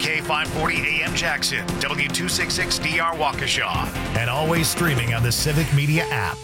K540 AM Jackson, W266DR Waukesha, and always streaming on the Civic Media app.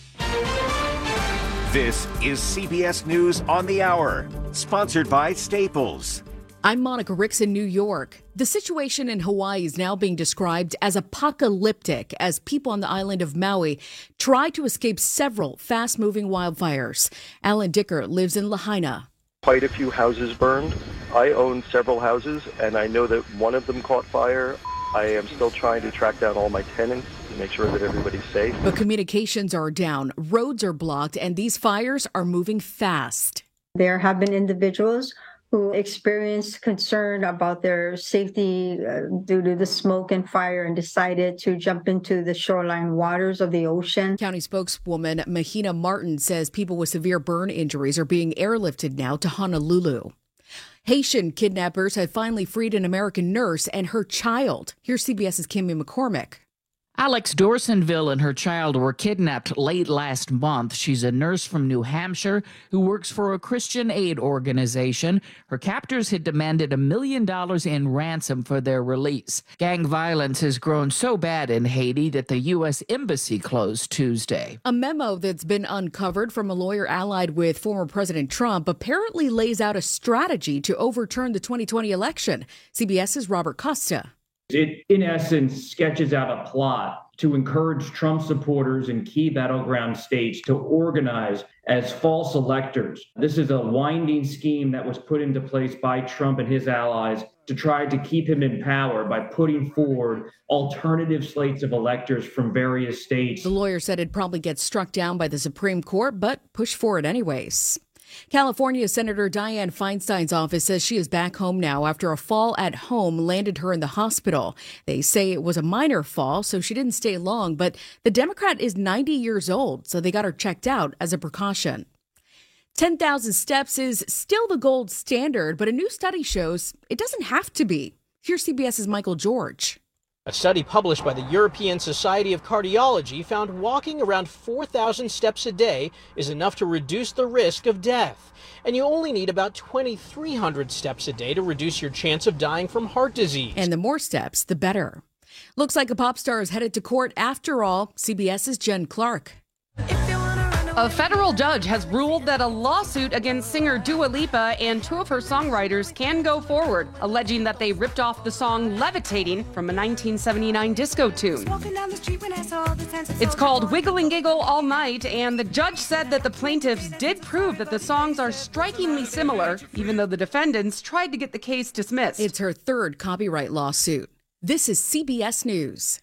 This is CBS News on the Hour, sponsored by Staples. I'm Monica Ricks in New York. The situation in Hawaii is now being described as apocalyptic as people on the island of Maui try to escape several fast-moving wildfires. Alan Dicker lives in Lahaina. Quite a few houses burned. I own several houses, and I know that one of them caught fire. I am still trying to track down all my tenants to make sure that everybody's safe. But communications are down, roads are blocked, and these fires are moving fast. There have been individuals who experienced concern about their safety due to the smoke and fire and decided to jump into the shoreline waters of the ocean. County spokeswoman Mahina Martin says people with severe burn injuries are being airlifted now to Honolulu. Haitian kidnappers have finally freed an American nurse and her child. Here's CBS's Kimmy McCormick. Alex Dorsonville and her child were kidnapped late last month. She's a nurse from New Hampshire who works for a Christian aid organization. Her captors had demanded $1 million in ransom for their release. Gang violence has grown so bad in Haiti that the U.S. Embassy closed Tuesday. A memo that's been uncovered from a lawyer allied with former President Trump apparently lays out a strategy to overturn the 2020 election. CBS's Robert Costa. It, in essence, sketches out a plot to encourage Trump supporters in key battleground states to organize as false electors. This is a winding scheme that was put into place by Trump and his allies to try to keep him in power by putting forward alternative slates of electors from various states. The lawyer said it'd probably get struck down by the Supreme Court, but pushed for it anyways. California Senator Dianne Feinstein's office says she is back home now after a fall at home landed her in the hospital. They say it was a minor fall, so she didn't stay long, but the Democrat is 90 years old, so they got her checked out as a precaution. 10,000 steps is still the gold standard, but a new study shows it doesn't have to be. Here's CBS's Michael George. A study published by the European Society of Cardiology found walking around 4,000 steps a day is enough to reduce the risk of death. And you only need about 2,300 steps a day to reduce your chance of dying from heart disease. And the more steps, the better. Looks like a pop star is headed to court after all. CBS's Jen Clark. A federal judge has ruled that a lawsuit against singer Dua Lipa and two of her songwriters can go forward, alleging that they ripped off the song Levitating from a 1979 disco tune. It's called Wiggle and Giggle All Night, and the judge said that the plaintiffs did prove that the songs are strikingly similar, even though the defendants tried to get the case dismissed. It's her third copyright lawsuit. This is CBS News.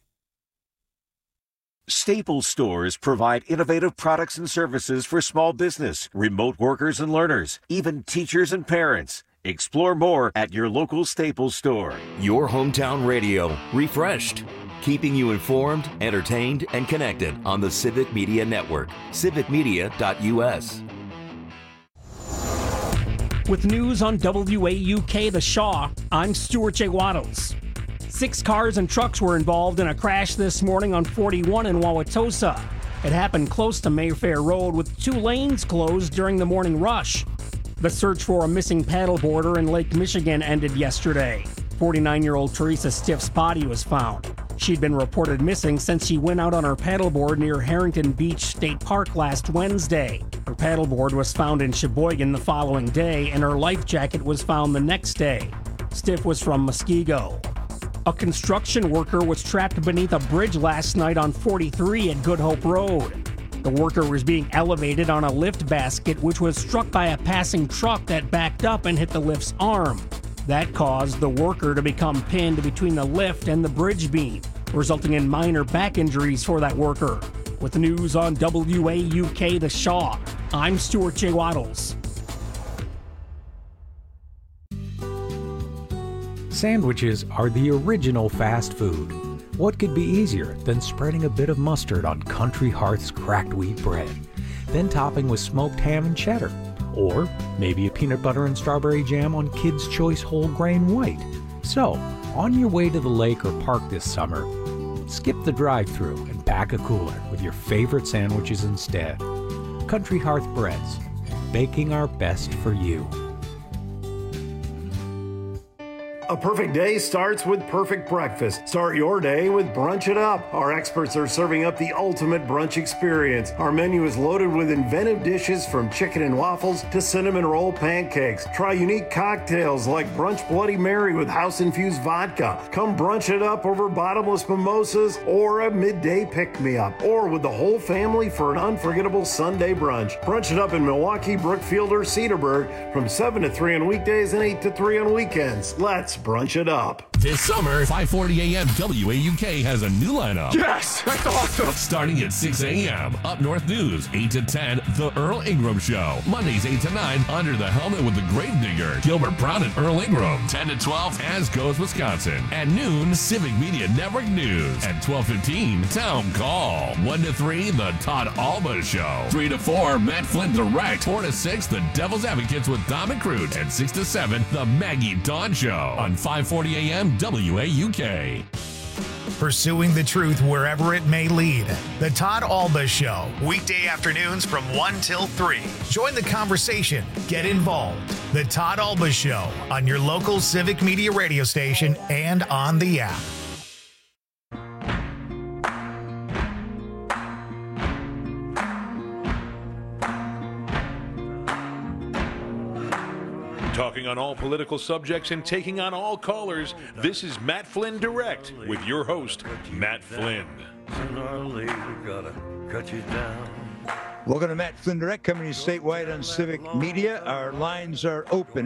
Staples stores provide innovative products and services for small business, remote workers and learners, even teachers and parents. Explore more at your local Staples store. Your hometown radio, refreshed, keeping you informed, entertained, and connected on the Civic Media Network, civicmedia.us. With news on WAUK The Shaw, I'm Stuart J. Waddles. 6 cars and trucks were involved in a crash this morning on 41 in Wauwatosa. It happened close to Mayfair Road with 2 lanes closed during the morning rush. The search for a missing paddleboarder in Lake Michigan ended yesterday. 49-year-old Teresa Stiff's body was found. She'd been reported missing since she went out on her paddleboard near Harrington Beach State Park last Wednesday. Her paddleboard was found in Sheboygan the following day, and her life jacket was found the next day. Stiff was from Muskego. A construction worker was trapped beneath a bridge last night on 43 at Good Hope Road. The worker was being elevated on a lift basket, which was struck by a passing truck that backed up and hit the lift's arm. That caused the worker to become pinned between the lift and the bridge beam, resulting in minor back injuries for that worker. With news on WAUK The Shaw, I'm Stuart J. Waddles. Sandwiches are the original fast food. What could be easier than spreading a bit of mustard on Country Hearth's cracked wheat bread, then topping with smoked ham and cheddar, or maybe a peanut butter and strawberry jam on Kids' Choice whole grain white. So, on your way to the lake or park this summer, skip the drive-thru and pack a cooler with your favorite sandwiches instead. Country Hearth Breads, baking our best for you. A perfect day starts with perfect breakfast. Start your day with Brunch It Up. Our experts are serving up the ultimate brunch experience. Our menu is loaded with inventive dishes from chicken and waffles to cinnamon roll pancakes. Try unique cocktails like Brunch Bloody Mary with house-infused vodka. Come brunch it up over bottomless mimosas or a midday pick-me-up. Or with the whole family for an unforgettable Sunday brunch. Brunch It Up in Milwaukee, Brookfield, or Cedarburg from 7 to 3 on weekdays and 8 to 3 on weekends. Let's brunch it up. This summer, 540 AM WAUK has a new lineup. Yes, that's awesome. Starting at 6 a.m. Up North News, 8 to 10, The Earl Ingram Show. Mondays, 8 to 9, Under the Helmet with the Gravedigger, Gilbert Brown and Earl Ingram. 10 to 12, As Goes Wisconsin. At noon, Civic Media Network News. At 12:15, Town Call. 1 to 3, The Todd Alba Show. 3 to 4, Matt Flynn Direct. 4 to 6, The Devil's Advocates with Dom and Crute. And 6 to 7, The Maggie Dawn Show. On 540 AM WAUK. Pursuing the truth wherever it may lead. The Todd Alba Show, weekday afternoons from 1 till 3. Join the conversation. Get involved. The Todd Alba Show on your local Civic Media radio station and on the app. Talking on all political subjects and taking on all callers, this is Matt Flynn Direct with your host, Matt Flynn. Sooner or later, gotta cut you down. Welcome to Matt Flynn Direct, coming to you statewide on Civic Media. Our lines are open,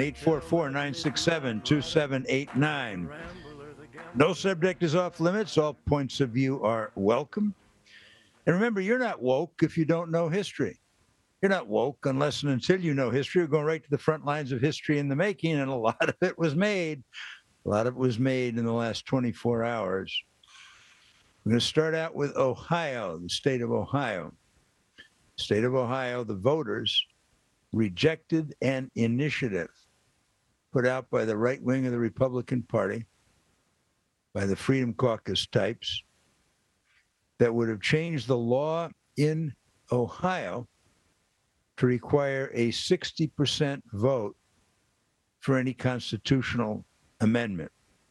844-967-2789. No subject is off limits. All points of view are welcome. And remember, you're not woke if you don't know history. You're not woke unless and until you know history. We're going right to the front lines of history in the making, and a lot of it was made. A lot of it was made in the last 24 hours. We're going to start out with Ohio, the state of Ohio. State of Ohio, the voters rejected an initiative put out by the right wing of the Republican Party, by the Freedom Caucus types, that would have changed the law in Ohio to require a 60% vote for any constitutional amendment.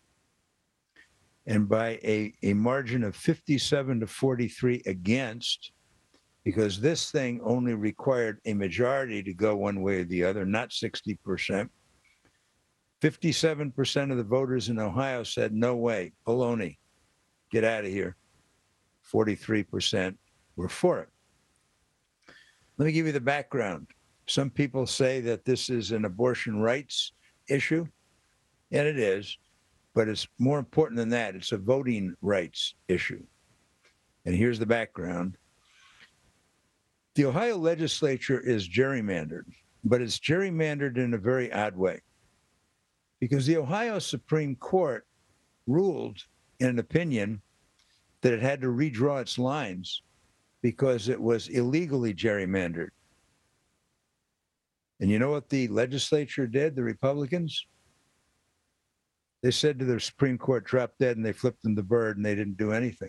And by a margin of 57 to 43 against, because this thing only required a majority to go one way or the other, not 60%. 57% of the voters in Ohio said, no way, baloney, get out of here. 43% were for it. Let me give you the background. Some people say that this is an abortion rights issue, and it is, but it's more important than that. It's a voting rights issue. And here's the background. The Ohio legislature is gerrymandered, but it's gerrymandered in a very odd way, because the Ohio Supreme Court ruled in an opinion that it had to redraw its lines because it was illegally gerrymandered. And you know what the legislature did, the Republicans? They said to the Supreme Court, drop dead, and they flipped them the bird, and they didn't do anything.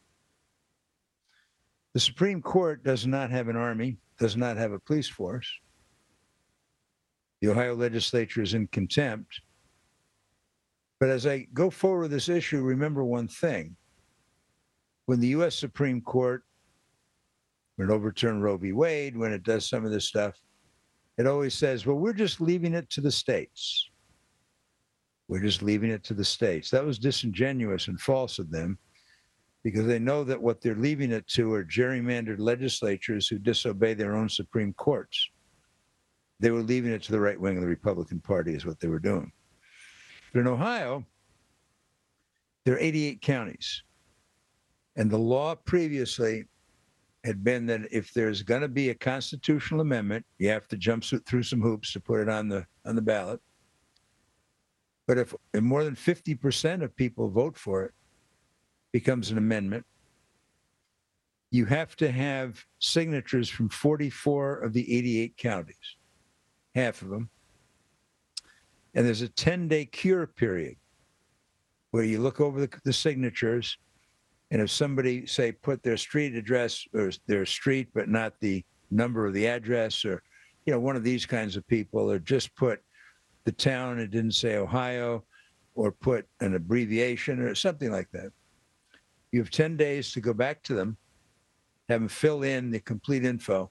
The Supreme Court does not have an army, does not have a police force. The Ohio legislature is in contempt. But as I go forward with this issue, remember one thing. When the U.S. Supreme Court, when it overturned Roe v. Wade, when it does some of this stuff, it always says, well, we're just leaving it to the states. We're just leaving it to the states. That was disingenuous and false of them, because they know that what they're leaving it to are gerrymandered legislatures who disobey their own Supreme Courts. They were leaving it to the right wing of the Republican Party is what they were doing. But in Ohio, there are 88 counties. And the law previously had been that if there's going to be a constitutional amendment, you have to jump through some hoops to put it on the ballot. But if more than 50% of people vote for it, becomes an amendment, you have to have signatures from 44 of the 88 counties, half of them. And there's a 10-day cure period where you look over the signatures. And if somebody, say, put their street address or their street, but not the number of the address, or, one of these kinds of people, or just put the town and didn't say Ohio, or put an abbreviation or something like that. You have 10 days to go back to them, have them fill in the complete info,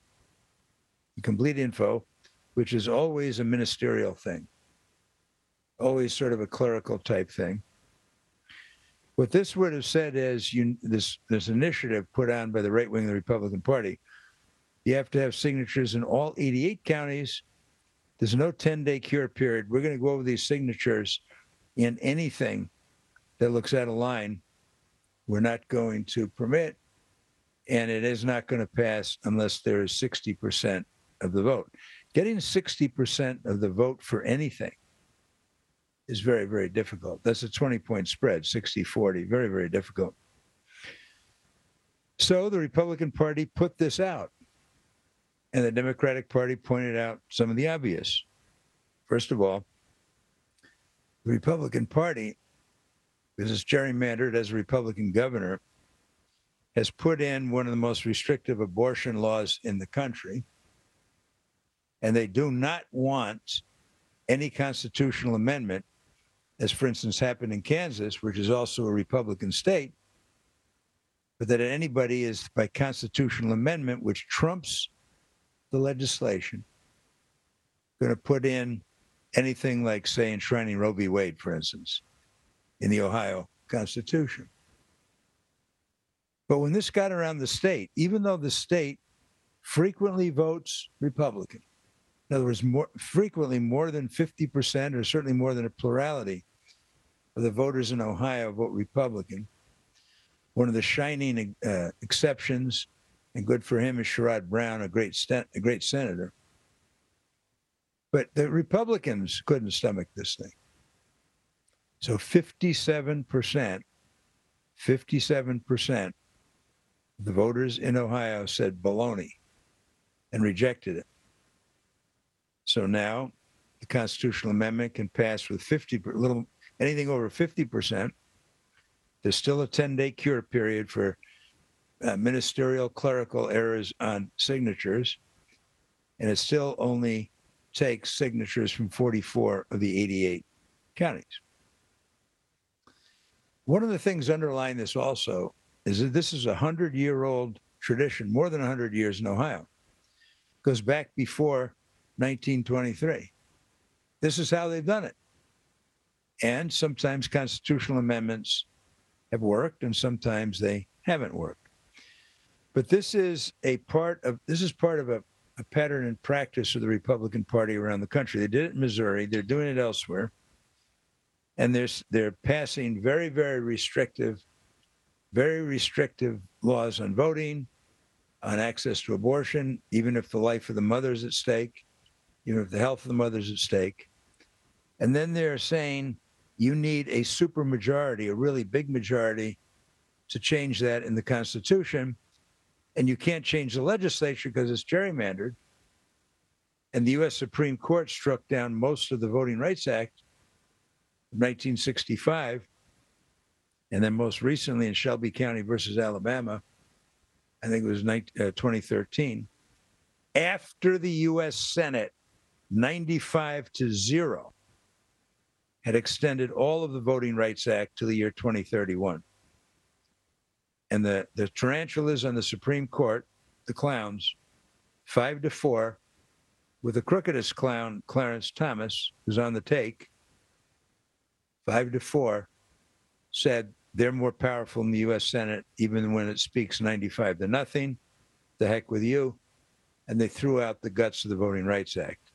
which is always a ministerial thing, always sort of a clerical type thing. What this would have said is this initiative put on by the right wing of the Republican Party, you have to have signatures in all 88 counties. There's no 10-day cure period. We're going to go over these signatures in anything that looks out of line. We're not going to permit, and it is not going to pass unless there is 60% of the vote. Getting 60% of the vote for anything is very, very difficult. That's a 20-point spread, 60-40, very, very difficult. So the Republican Party put this out, and the Democratic Party pointed out some of the obvious. First of all, the Republican Party, because it's gerrymandered as a Republican governor, has put in one of the most restrictive abortion laws in the country, and they do not want any constitutional amendment, as for instance happened in Kansas, which is also a Republican state, but that anybody is by constitutional amendment, which trumps the legislation, going to put in anything like, say, enshrining Roe v. Wade, for instance, in the Ohio Constitution. But when this got around the state, even though the state frequently votes Republican, in other words, frequently more than 50%, or certainly more than a plurality of the voters in Ohio vote Republican. One of the shining exceptions, and good for him, is Sherrod Brown, a great senator. But the Republicans couldn't stomach this thing. So 57% of the voters in Ohio said baloney and rejected it. So now the constitutional amendment can pass with anything over 50%. There's still a 10-day cure period for ministerial clerical errors on signatures, and it still only takes signatures from 44 of the 88 counties. One of the things underlying this also is that this is a 100-year-old tradition, more than 100 years in Ohio. It goes back before 1923. This is how they've done it. And sometimes constitutional amendments have worked, and sometimes they haven't worked. But this is part of a pattern and practice of the Republican Party around the country. They did it in Missouri. They're doing it elsewhere. And they're passing very, very restrictive laws on voting, on access to abortion, even if the life of the mother is at stake, even if the health of the mother is at stake. And then they're saying you need a supermajority, a really big majority, to change that in the Constitution. And you can't change the legislature because it's gerrymandered. And the U.S. Supreme Court struck down most of the Voting Rights Act of 1965. And then most recently in Shelby County versus Alabama, I think it was 2013, after the U.S. Senate, 95-0, had extended all of the Voting Rights Act to the year 2031. And the tarantulas on the Supreme Court, the clowns, 5-4, with the crookedest clown, Clarence Thomas, who's on the take, 5-4, said they're more powerful in the U.S. Senate, even when it speaks 95-0. The heck with you. And they threw out the guts of the Voting Rights Act.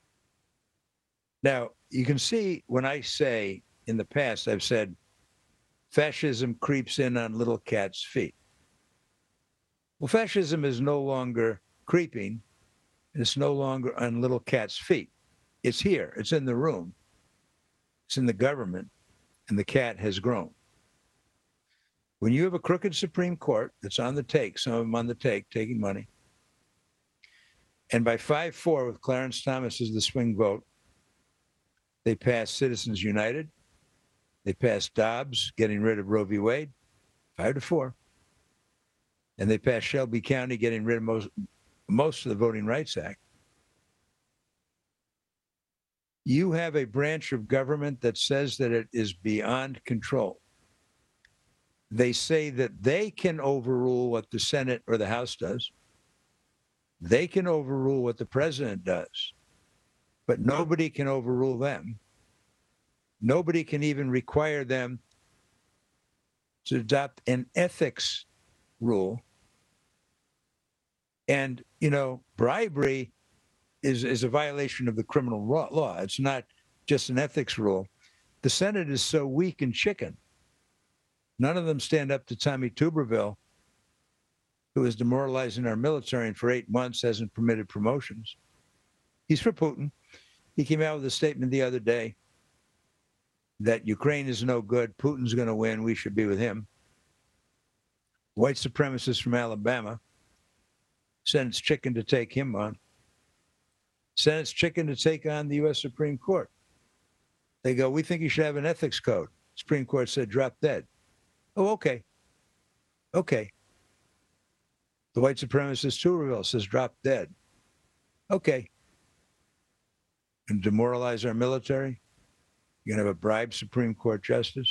Now, you can see when I say, in the past, I've said, fascism creeps in on little cats' feet. Well, fascism is no longer creeping. It's no longer on little cats' feet. It's here. It's in the room. It's in the government. And the cat has grown. When you have a crooked Supreme Court that's on the take, some of them on the take, taking money, and by 5-4 with Clarence Thomas as the swing vote, they passed Citizens United. They passed Dobbs, getting rid of Roe v. Wade, 5-4. And they passed Shelby County, getting rid of most of the Voting Rights Act. You have a branch of government that says that it is beyond control. They say that they can overrule what the Senate or the House does. They can overrule what the president does, but nobody can overrule them. Nobody can even require them to adopt an ethics rule. And, you know, bribery is a violation of the criminal law. It's not just an ethics rule. The Senate is so weak and chicken. None of them stand up to Tommy Tuberville, who is demoralizing our military and for 8 months hasn't permitted promotions. He's for Putin. He came out with a statement the other day that Ukraine is no good, Putin's going to win, we should be with him. White supremacist from Alabama, Senate's chicken to take him on. Senate's chicken to take on the U.S. Supreme Court. They go, we think you should have an ethics code. Supreme Court said, drop dead. Oh, okay. Okay. The white supremacist Tuberville says, drop dead. Okay. And demoralize our military? You're going to have a bribed Supreme Court justice?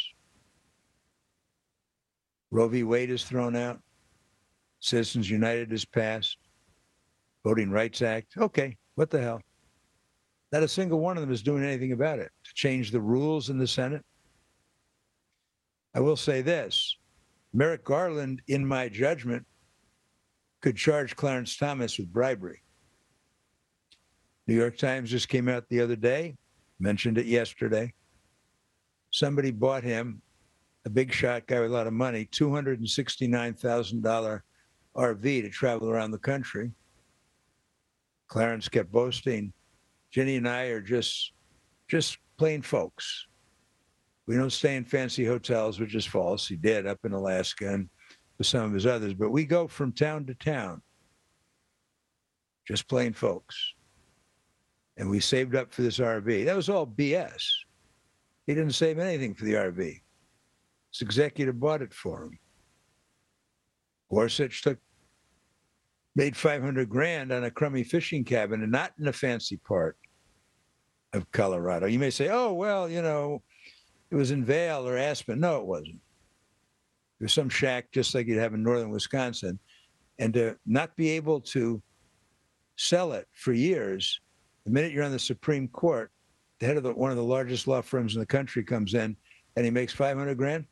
Roe v. Wade is thrown out. Citizens United is passed. Voting Rights Act. Okay, what the hell? Not a single one of them is doing anything about it to change the rules in the Senate. I will say this. Merrick Garland, in my judgment, could charge Clarence Thomas with bribery. New York Times just came out the other day, mentioned it yesterday. Somebody bought him, a big shot guy with a lot of money, $269,000 RV to travel around the country. Clarence kept boasting, Ginny and I are just plain folks. We don't stay in fancy hotels, which is false. He did up in Alaska and with some of his others, but we go from town to town. Just plain folks. And we saved up for this RV. That was all BS. He didn't save anything for the RV. His executive bought it for him. Gorsuch made $500,000 on a crummy fishing cabin and not in a fancy part of Colorado. You may say, oh, well, you know, it was in Vail or Aspen. No, it wasn't. There was some shack just like you'd have in northern Wisconsin. And to not be able to sell it for years, the minute you're on the Supreme Court, the head of one of the largest law firms in the country comes in and he makes $500,000.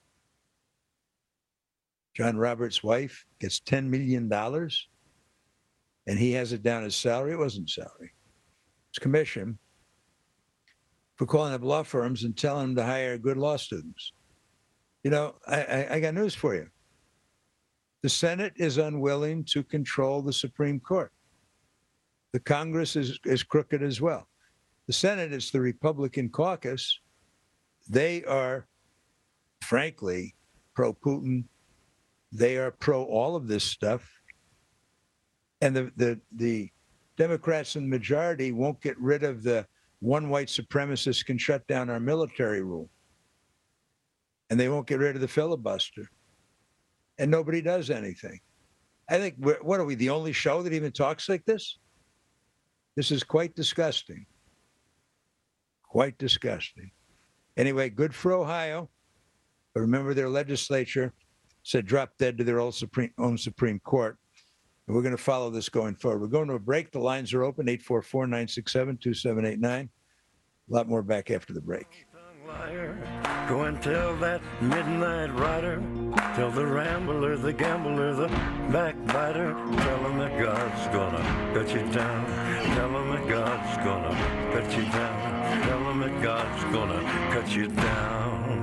John Roberts' wife gets $10 million and he has it down as salary. It wasn't salary. It's commission for calling up law firms and telling them to hire good law students. You know, I got news for you. The Senate is unwilling to control the Supreme Court. The Congress is crooked as well. The Senate is the Republican caucus. They are, frankly, pro-Putin. They are pro all of this stuff. And the Democrats in the majority won't get rid of the one white supremacist can shut down our military rule. And they won't get rid of the filibuster. And nobody does anything. I think, what are we, the only show that even talks like this? This is quite disgusting. Quite disgusting. Anyway, good for Ohio. But remember, their legislature said drop dead to their own Supreme Court. And we're going to follow this going forward. We're going to a break. The lines are open, 844-967-2789. A lot more back after the break. Go and tell that midnight rider, tell the rambler, the gambler, the backbiter, tell him that God's gonna cut you down, tell him that God's gonna cut you down, tell him that God's gonna cut you down.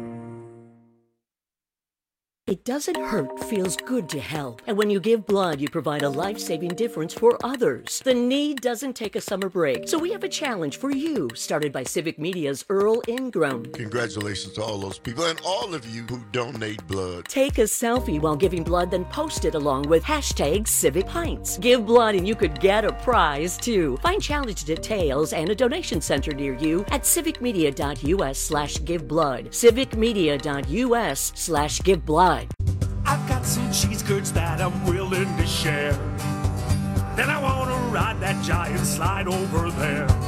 It doesn't hurt, feels good to help. And when you give blood, you provide a life-saving difference for others. The need doesn't take a summer break. So we have a challenge for you, started by Civic Media's Earl Ingram. Congratulations to all those people and all of you who donate blood. Take a selfie while giving blood, then post it along with #CivicPints. Give blood and you could get a prize, too. Find challenge details and a donation center near you at civicmedia.us/giveblood. civicmedia.us/giveblood. I've got some cheese curds that I'm willing to share. Then I want to ride that giant slide over there.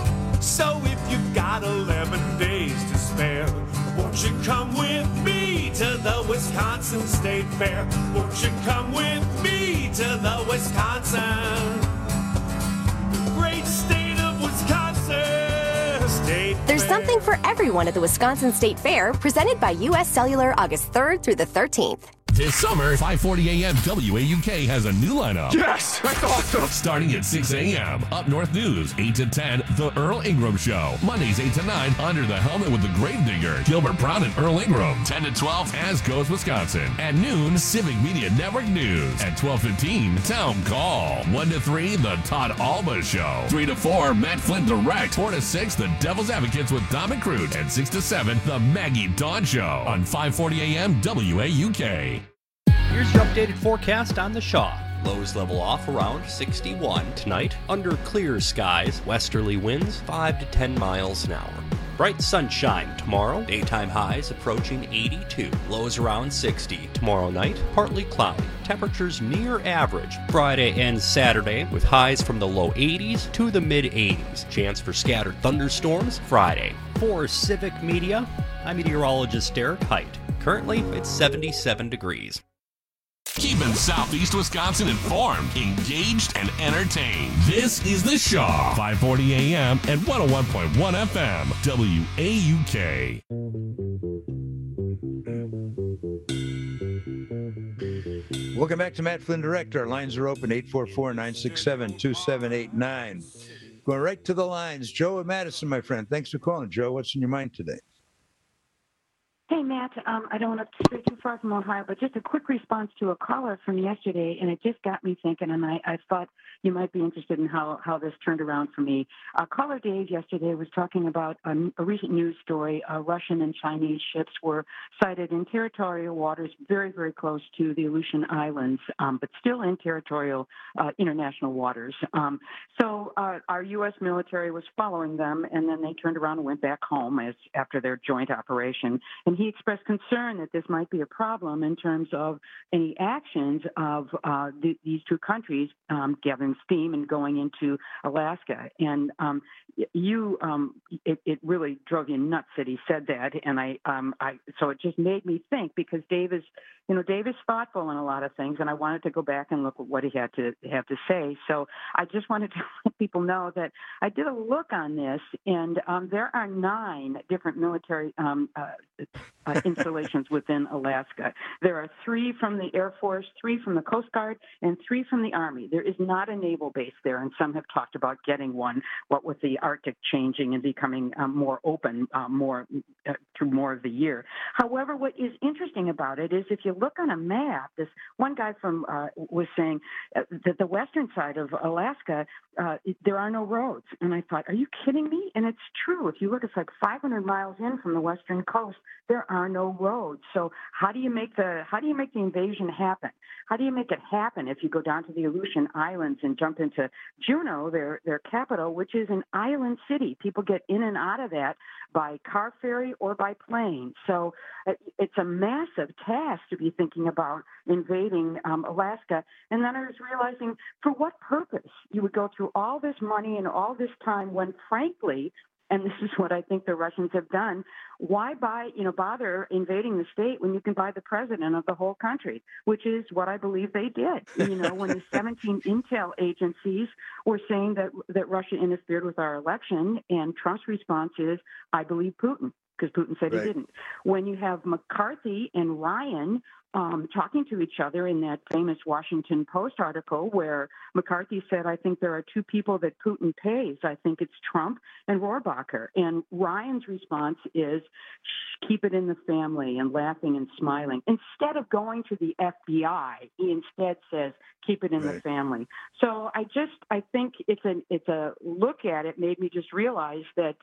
So if you've got 11 days to spare, won't you come with me to the Wisconsin State Fair? Won't you come with me to the Wisconsin, great state of Wisconsin State There's Fair. something for everyone at the Wisconsin State Fair, presented by U.S. Cellular August 3rd through the 13th. This summer, 5:40 a.m. WAUK has a new lineup. Yes, that's awesome. Starting at 6 a.m. Up North News, 8 to 10, The Earl Ingram Show. Mondays, 8 to 9, Under the Helmet with the Gravedigger, Gilbert Brown and Earl Ingram. 10 to 12, As Goes Wisconsin. At noon, Civic Media Network News. At 12:15, Town Call. 1 to 3, The Todd Alba Show. 3 to 4, Matt Flynn Direct. 4 to 6, The Devil's Advocates with Dom and Crute. And 6 to 7, The Maggie Dawn Show on 5:40 a.m. WAUK. Here's your updated forecast on the Shaw. Lows level off around 61 tonight. Under clear skies, westerly winds 5 to 10 miles an hour. Bright sunshine tomorrow. Daytime highs approaching 82. Lows around 60. Tomorrow night, partly cloudy. Temperatures near average. Friday and Saturday with highs from the low 80s to the mid 80s. Chance for scattered thunderstorms Friday. For Civic Media, I'm meteorologist Derek Height. Currently, it's 77 degrees. Keeping Southeast Wisconsin informed, engaged, and entertained. This is The Shaw, 5:40 a.m. and 101.1 FM, WAUK. Welcome back to Matt Flynn Direct. Our lines are open, 844-967-2789. Going right to the lines. Joe and Madison, my friend. Thanks for calling, Joe. What's in your mind today? Hey, Matt, I don't want to stray too far from Ohio, but just a quick response to a caller from yesterday, and it just got me thinking, and I thought you might be interested in how this turned around for me. Caller Dave yesterday was talking about a recent news story. Russian and Chinese ships were sighted in territorial waters very, very close to the Aleutian Islands, but still in territorial international waters. So our U.S. military was following them, and then they turned around and went back home after their joint operation. And he expressed concern that this might be a problem in terms of any actions of these two countries gathering steam and going into Alaska. And it really drove you nuts that he said that. And so it just made me think, because Dave is thoughtful in a lot of things, and I wanted to go back and look at what he had to say. So I just wanted to let people know that I did a look on this, and there are 9 different military installations within Alaska. There are 3 from the Air Force, 3 from the Coast Guard, and 3 from the Army. There is not a naval base there, and some have talked about getting one, what with the Arctic changing and becoming more open through more of the year. However, what is interesting about it is if you look on a map, this one guy was saying that the western side of Alaska, there are no roads. And I thought, are you kidding me? And it's true. If you look, it's like 500 miles in from the western coast, there are no roads. So how do you make the invasion happen? How do you make it happen if you go down to the Aleutian Islands and jump into Juneau, their capital, which is an island city? People get in and out of that by car ferry or by plane. So it's a massive task to be thinking about invading Alaska. And then I was realizing, for what purpose you would go through all this money and all this time when, frankly, and this is what I think the Russians have done, why bother invading the state when you can buy the president of the whole country, which is what I believe they did. When the 17 intel agencies were saying that Russia interfered with our election, and Trump's response is, I believe Putin, because Putin said he didn't. When you have McCarthy and Ryan talking to each other in that famous Washington Post article where McCarthy said, I think there are 2 people that Putin pays. I think it's Trump and Rohrabacher. And Ryan's response is, keep it in the family, and laughing and smiling. Instead of going to the FBI, he instead says, keep it in the family. So I think it's a look at it made me just realize that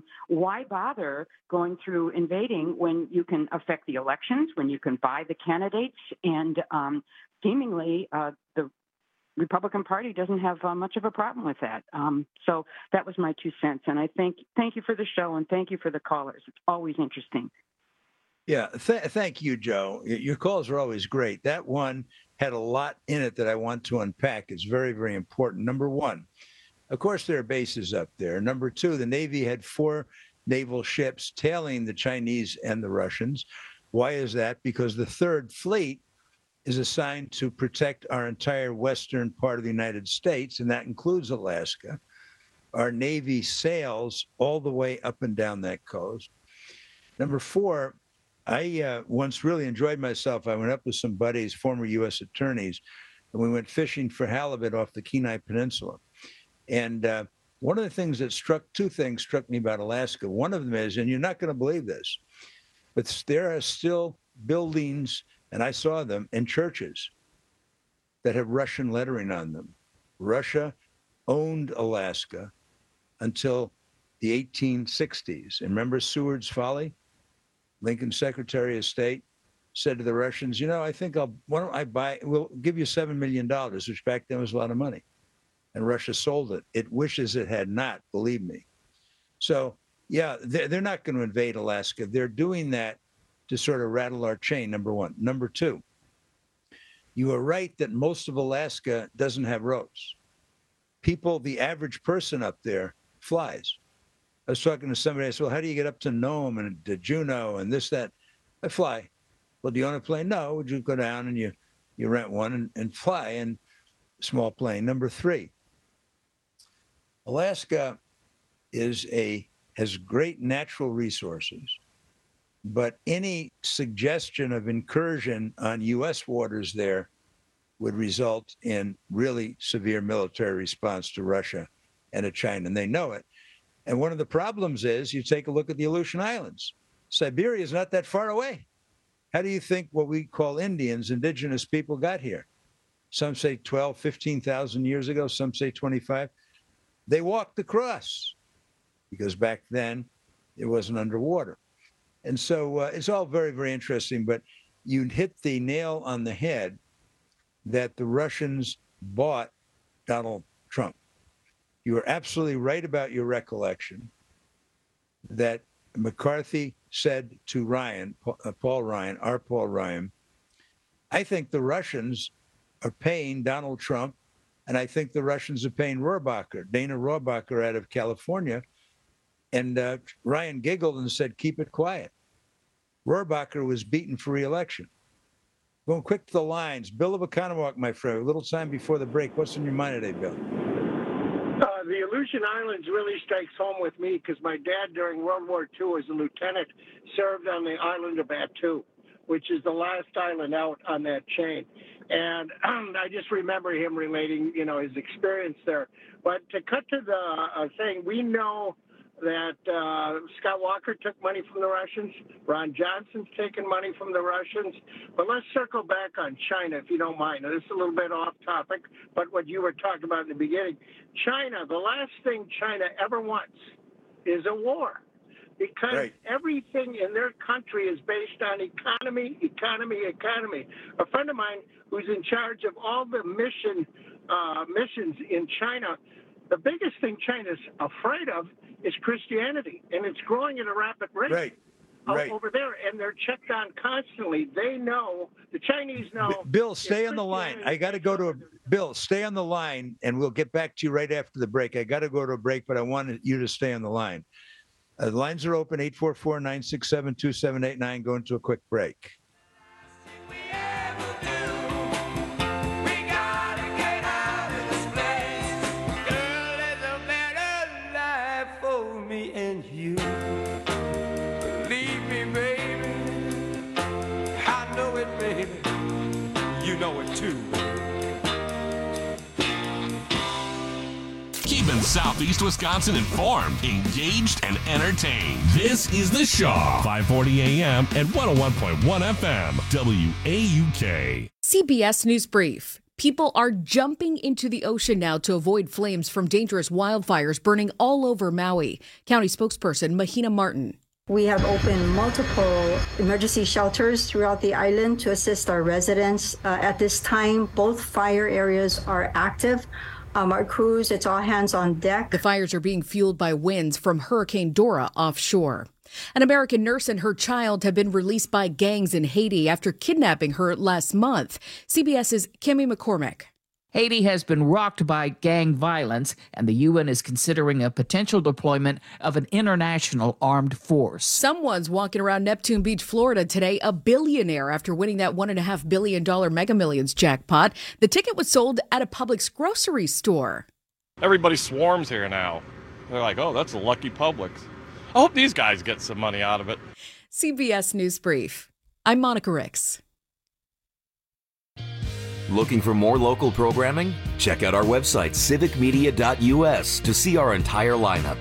why bother going through invading when you can affect the elections, when you can buy the candidates, and seemingly the Republican Party doesn't have much of a problem with that. So that was my 2 cents. And I thank you for the show, and thank you for the callers. It's always interesting. Yeah, thank you, Joe. Your calls are always great. That one had a lot in it that I want to unpack. It's very, very important. Number one, Of course, there are bases up there. Number two, the Navy had 4 naval ships tailing the Chinese and the Russians. Why is that? Because the 3rd Fleet is assigned to protect our entire western part of the United States, and that includes Alaska. Our Navy sails all the way up and down that coast. Number 4, I once really enjoyed myself. I went up with some buddies, former U.S. attorneys, and we went fishing for halibut off the Kenai Peninsula. And one of the things that two things struck me about Alaska. One of them is, and you're not going to believe this, but there are still buildings, and I saw them, in churches that have Russian lettering on them. Russia owned Alaska until the 1860s. And remember Seward's Folly? Lincoln's Secretary of State said to the Russians, I think we'll give you $7 million, which back then was a lot of money. And Russia sold it. It wishes it had not, believe me. So, yeah, they're not going to invade Alaska. They're doing that to sort of rattle our chain, number one. Number two, you are right that most of Alaska doesn't have roads. The average person up there flies. I was talking to somebody, I said, well, how do you get up to Nome and to Juneau and this, that? I fly. Well, do you own a plane? No. Would you go down and you rent one and fly in a small plane? Number three, Alaska has great natural resources, but any suggestion of incursion on U.S. waters there would result in really severe military response to Russia and to China, and they know it. And one of the problems is, you take a look at the Aleutian Islands. Siberia is not that far away. How do you think what we call Indians, indigenous people, got here? Some say 12, 15,000 years ago. Some say 25. They walked across because back then it wasn't underwater. And so it's all very, very interesting. But you hit the nail on the head that the Russians bought Donald Trump. You are absolutely right about your recollection that McCarthy said to Paul Ryan, I think the Russians are paying Donald Trump, and I think the Russians are paying Dana Rohrabacher out of California. And Ryan giggled and said, keep it quiet. Rohrabacher was beaten for re-election. Going quick to the lines. Bill of Oconomowoc, my friend, a little time before the break. What's on your mind today, Bill? The Aleutian Islands really strikes home with me because my dad during World War II as a lieutenant served on the island of Attu, which is the last island out on that chain. And I just remember him relating, his experience there. But to cut to the thing, we know that Scott Walker took money from the Russians. Ron Johnson's taken money from the Russians. But let's circle back on China, if you don't mind. Now, this is a little bit off topic, but what you were talking about in the beginning. China, the last thing China ever wants is a war. Because everything in their country is based on economy. A friend of mine who's in charge of all the missions in China, the biggest thing China's afraid of is Christianity, and it's growing at a rapid rate over there, and they're checked on constantly. They know, the Chinese know. Bill, stay on the line. I got to go to Bill, stay on the line, and we'll get back to you right after the break. I got to go to a break, but I wanted you to stay on the line. The lines are open, 844-967-2789. Going to a quick break. Keeping Southeast Wisconsin informed, engaged, and entertained. This is The Shaw, 540 AM and 101.1 FM, WAUK. CBS News Brief. People are jumping into the ocean now to avoid flames from dangerous wildfires burning all over Maui. County spokesperson Mahina Martin. We have opened multiple emergency shelters throughout the island to assist our residents. At this time, both fire areas are active. Our crews, it's all hands on deck. The fires are being fueled by winds from Hurricane Dora offshore. An American nurse and her child have been released by gangs in Haiti after kidnapping her last month. CBS's Kimmy McCormick. Haiti has been rocked by gang violence, and the UN is considering a potential deployment of an international armed force. Someone's walking around Neptune Beach, Florida today, a billionaire after winning that $1.5 billion Mega Millions jackpot. The ticket was sold at a Publix grocery store. Everybody swarms here now. They're like, oh, that's a lucky Publix. I hope these guys get some money out of it. CBS News Brief. I'm Monica Ricks. Looking for more local programming? Check out our website, civicmedia.us, to see our entire lineup.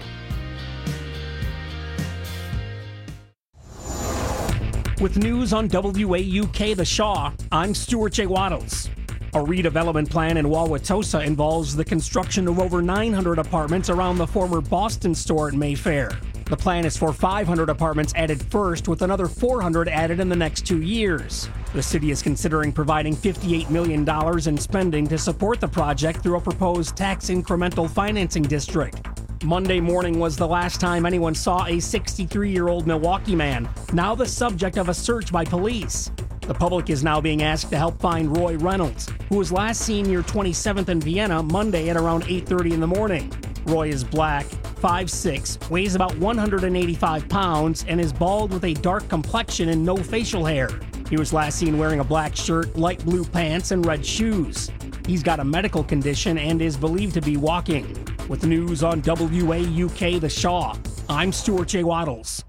With news on WAUK The Shaw, I'm Stuart J. Waddles. A redevelopment plan in Wauwatosa involves the construction of over 900 apartments around the former Boston store at Mayfair. The plan is for 500 apartments added first, with another 400 added in the next 2 years. The city is considering providing $58 million in spending to support the project through a proposed tax incremental financing district. Monday morning was the last time anyone saw a 63-year-old Milwaukee man, now the subject of a search by police. The public is now being asked to help find Roy Reynolds, who was last seen near 27th and Vienna Monday at around 8:30 in the morning. Roy is black, 5'6", weighs about 185 pounds, and is bald with a dark complexion and no facial hair. He was last seen wearing a black shirt, light blue pants, and red shoes. He's got a medical condition and is believed to be walking. With news on WAUK The Shaw, I'm Stuart J. Waddles.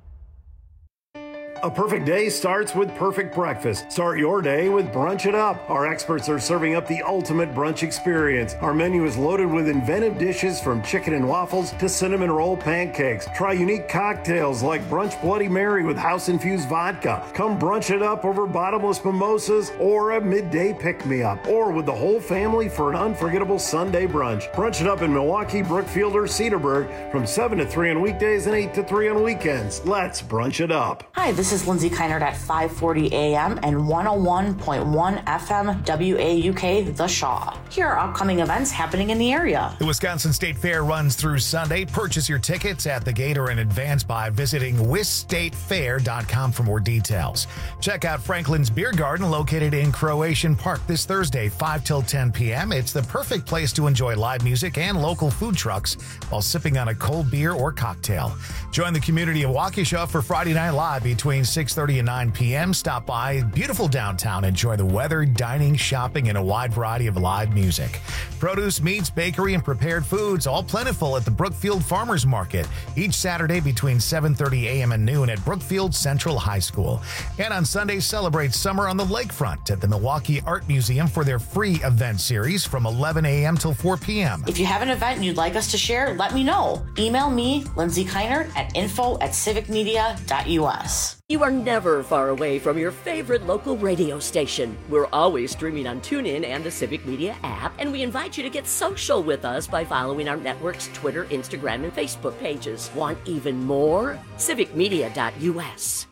A perfect day starts with perfect breakfast. Start your day with Brunch It Up. Our experts are serving up the ultimate brunch experience. Our menu is loaded with inventive dishes from chicken and waffles to cinnamon roll pancakes. Try unique cocktails like Brunch Bloody Mary with house-infused vodka. Come brunch it up over bottomless mimosas or a midday pick-me-up, or with the whole family for an unforgettable Sunday brunch. Brunch It Up in Milwaukee, Brookfield, or Cedarburg from 7 to 3 on weekdays and 8 to 3 on weekends. Let's brunch it up. Hi, this is Lindsay Keinert at 540 AM and 101.1 FM WAUK The Shaw. Here are upcoming events happening in the area. The Wisconsin State Fair runs through Sunday. Purchase your tickets at the gate or in advance by visiting wisstatefair.com for more details. Check out Franklin's Beer Garden, located in Croatian Park, this Thursday, 5 till 10 p.m. It's the perfect place to enjoy live music and local food trucks while sipping on a cold beer or cocktail. Join the community of Waukesha for Friday Night Live between 6:30 and 9 p.m. Stop by beautiful downtown. Enjoy the weather, dining, shopping, and a wide variety of live music. Produce, meats, bakery, and prepared foods, all plentiful at the Brookfield Farmers Market each Saturday between 7:30 a.m. and noon at Brookfield Central High School. And on Sunday, celebrate summer on the lakefront at the Milwaukee Art Museum for their free event series from 11 a.m. till 4 p.m. If you have an event you'd like us to share, let me know. Email me, Lindsay Keinert, at info@civicmedia.us. You are never far away from your favorite local radio station. We're always streaming on TuneIn and the Civic Media app, and we invite you to get social with us by following our network's Twitter, Instagram, and Facebook pages. Want even more? civicmedia.us.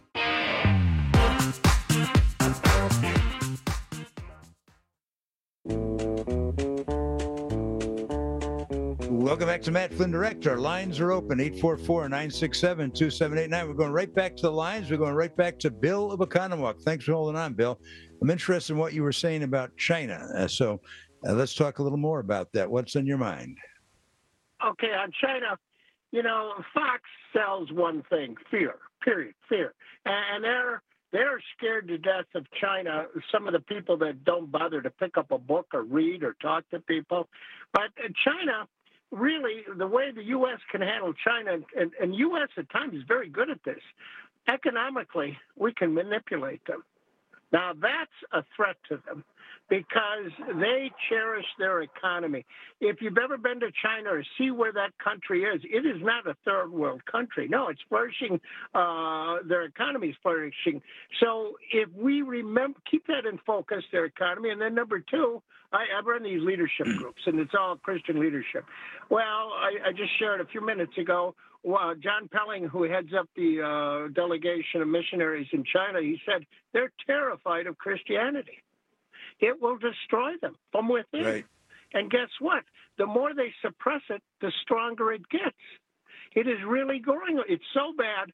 Welcome back to Matt Flynn Direct. Our lines are open, 844-967-2789. We're going right back to the lines. We're going right back to Bill of Oconomowoc. Thanks for holding on, Bill. I'm interested in what you were saying about China. So let's talk a little more about that. What's on your mind? Okay, on China, you know, Fox sells one thing, fear, period, fear. And they're scared to death of China, some of the people that don't bother to pick up a book or read or talk to people. But China, really, the way the U.S. can handle China, and U.S. at times is very good at this, economically, we can manipulate them. Now, that's a threat to them because they cherish their economy. If you've ever been to China or see where that country is, it is not a third world country. No, it's flourishing. Their economy is flourishing. So if we keep that in focus, their economy, and then number two, I run these leadership groups, and it's all Christian leadership. Well, I just shared a few minutes ago, John Pelling, who heads up the delegation of missionaries in China, he said they're terrified of Christianity. It will destroy them from within. Right. And guess what? The more they suppress it, the stronger it gets. It is really growing. It's so bad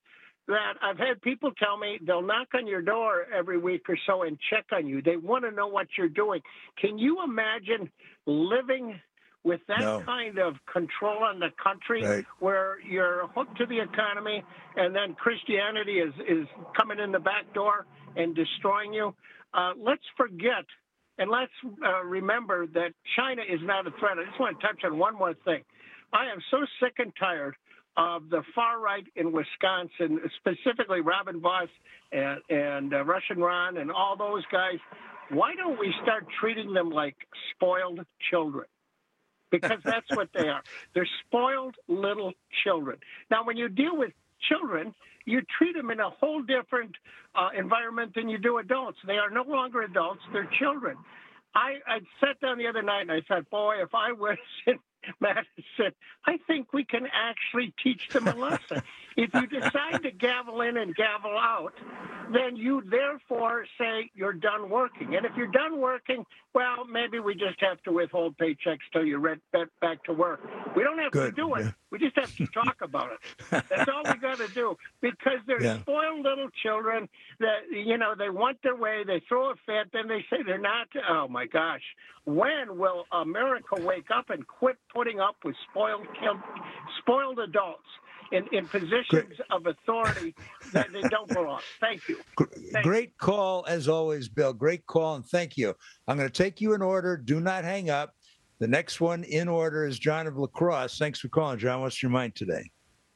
that I've had people tell me they'll knock on your door every week or so and check on you. They want to know what you're doing. Can you imagine living with that kind of control on the country where you're hooked to the economy and then Christianity is coming in the back door and destroying you? Let's forget and let's remember that China is not a threat. I just want to touch on one more thing. I am so sick and tired of the far right in Wisconsin, specifically Robin Vos and Russian Ron and all those guys. Why don't we start treating them like spoiled children? Because that's what they are. They're spoiled little children. Now, when you deal with children, you treat them in a whole different environment than you do adults. They are no longer adults. They're children. I sat down the other night and I thought, boy, if I was in Madison, I think we can actually teach them a lesson. If you decide to gavel in and gavel out, then you therefore say you're done working. And if you're done working, well, maybe we just have to withhold paychecks till you're back to work. We don't have to do it. We just have to talk about it. That's all we got to do, because they're spoiled little children that, you know, they want their way, they throw a fit, then they say they're not. Oh, my gosh. When will America wake up and quit putting up with spoiled adults in positions of authority that they don't belong? Thank you. Great call, as always, Bill. Great call, and thank you. I'm going to take you in order. Do not hang up. The next one in order is John of La Crosse. Thanks for calling, John. What's your mind today?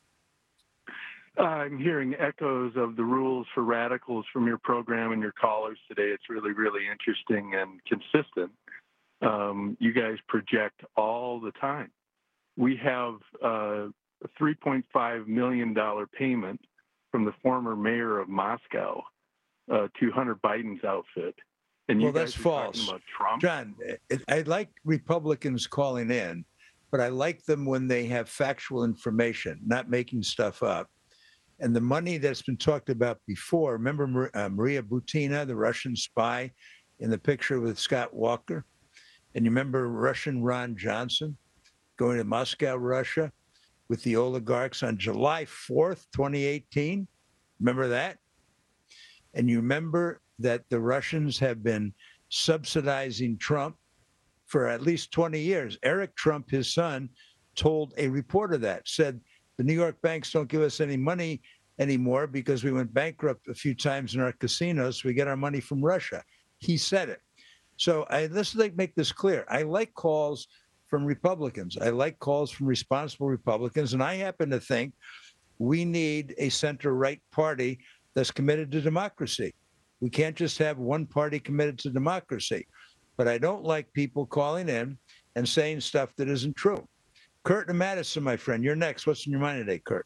I'm hearing echoes of the rules for radicals from your program and your callers today. It's really, really interesting and consistent. You guys project all the time. We have a $3.5 million payment from the former mayor of Moscow to Hunter Biden's outfit. And you guys that's false. About Trump. John, I like Republicans calling in, but I like them when they have factual information, not making stuff up. And the money that's been talked about before, remember Maria Butina, the Russian spy in the picture with Scott Walker? And you remember Russian Ron Johnson going to Moscow, Russia, with the oligarchs on July 4th, 2018? Remember that? And you remember that the Russians have been subsidizing Trump for at least 20 years. Eric Trump, his son, told a reporter that, said, the New York banks don't give us any money anymore because we went bankrupt a few times in our casinos, so we get our money from Russia. He said it. So let's make this clear. I like calls from Republicans. I like calls from responsible Republicans, and I happen to think we need a center-right party that's committed to democracy. We can't just have one party committed to democracy. But I don't like people calling in and saying stuff that isn't true. Kurt and Madison, my friend, you're next. What's in your mind today, Kurt?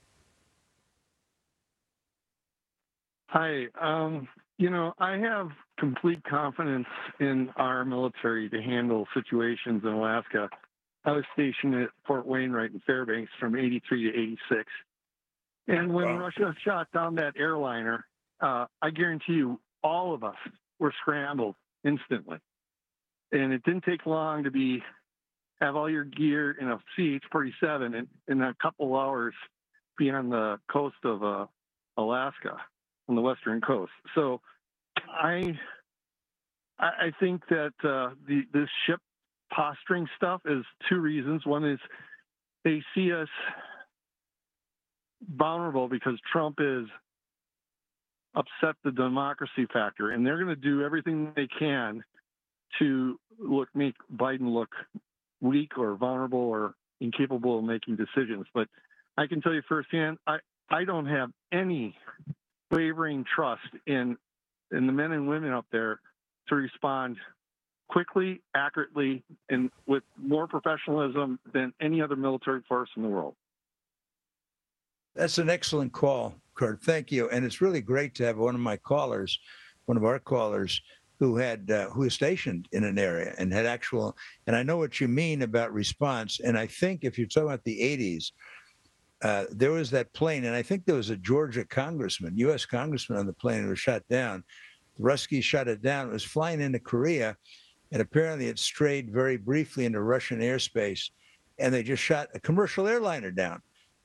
Hi. You know, I have complete confidence in our military to handle situations in Alaska. I was stationed at Fort Wainwright in Fairbanks from 83 to 86. And when Russia shot down that airliner, I guarantee you all of us were scrambled instantly. And it didn't take long to have all your gear in a CH-47 and in a couple hours be on the coast of Alaska, on the western coast. So I think that this ship posturing stuff is two reasons. One is they see us vulnerable because Trump is upset the democracy factor, and they're going to do everything they can to make Biden look weak or vulnerable or incapable of making decisions. But I can tell you firsthand, I don't have any wavering trust in the men and women up there to respond quickly, accurately, and with more professionalism than any other military force in the world. That's an excellent call, Kurt. Thank you. And it's really great to have one of our callers, who is stationed in an area and had actual, and I know what you mean about response. And I think if you're talking about the 80s, there was that plane, and I think there was a Georgia congressman, U.S. congressman on the plane who was shot down. The Ruskies shot it down. It was flying into Korea, and apparently it strayed very briefly into Russian airspace, and they just shot a commercial airliner down.